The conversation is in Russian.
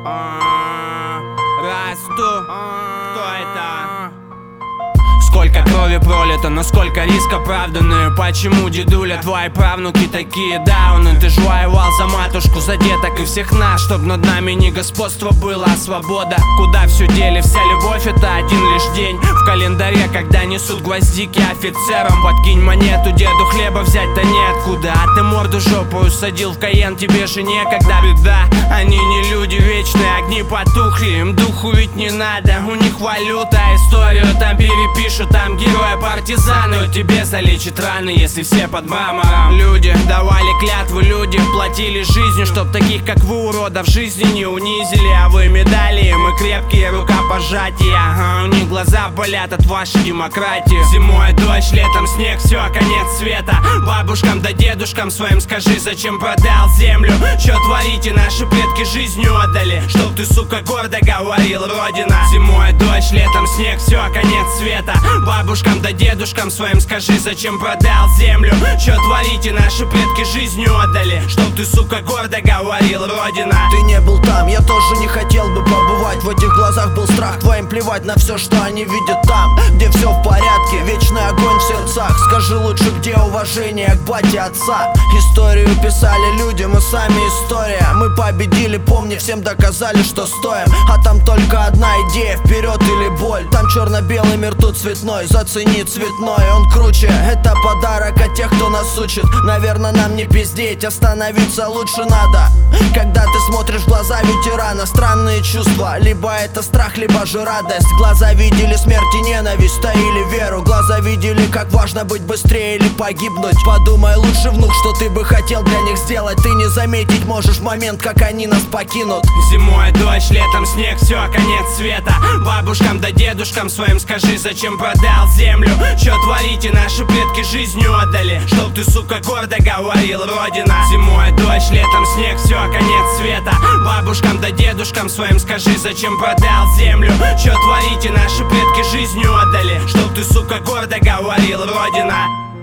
Расту. Кто это? Сколько крови пролито, но сколько риска оправданы. Почему, дедуля, твои правнуки такие дауны? Ты ж воевал за матушку, за деток и всех нас, чтоб над нами не господство было, а свобода. Куда все дели, вся любовь это один лишь день в календаре, когда несут гвоздики офицерам. Подкинь монету, деду хлеба взять-то неоткуда, а ты морду жопу садил в Каен, тебе же некогда. Беда, они не люди вечные, огни потухли, им духу ведь не надо. У них валюта, историю там перепишут, там герои-партизаны. У тебе залечат раны, если все под мрамором. Люди давали клятвы, люди платили жизнью, чтоб таких как вы, уродов, жизни не унизили. А вы медали, мы крепкие рукопожатия. У них глаза болят от вашей демократии. Зимой дождь, летом снег, все, конец света. Бабушкам да дедушкам своим скажи, зачем продал землю? Чё творите, наши предки жизнью отдали, чтоб ты, сука, гордо говорил, родина. Зимой дождь, летом снег, все, конец света. Бабушкам да дедушкам своим скажи, зачем продал землю? Чё творите, наши предки жизнью отдали, чтоб ты, сука, гордо говорил, родина. Ты не был там, я тоже не хотел бы побывать. В этих глазах был страх, твоим плевать на все, что они видят там, где все в порядке, вечный огонь в сердцах. Скажи лучше, где уважение к бате отца? Историю писали люди, мы сами история. Мы победили, помни, всем доказали, что стоим. А там только одна идея, вперед или боль. Там черно-белый мир, тут цветной, зацени цветной, он круче. Это подарок от тех, кто нас учит. Наверное, нам не пиздеть, остановиться лучше надо. Когда ты смотришь в глаза ветерана, странные чувства, либо это страх, либо же радость. Глаза видели смерть и ненависть, таили веру. Глаза видели, как важно быть быстрее или погибнуть. Подумай лучше, внук, что ты бы хотел для них сделать. Ты не заметить можешь момент, как они нас покинут. Зимой дождь, летом снег, все, конец света. Бабушкам да дедушкам своим скажи, зачем продал землю? Чё творите, наши предки жизнью отдали, чтоб ты, сука, гордо говорил, родина. Зимой дождь, летом снег, все, конец света. Бабушкам да дедушкам своим скажи, зачем продал землю? Чё творите, наши предки жизнью отдали, чтоб ты, сука, гордо говорил, родина.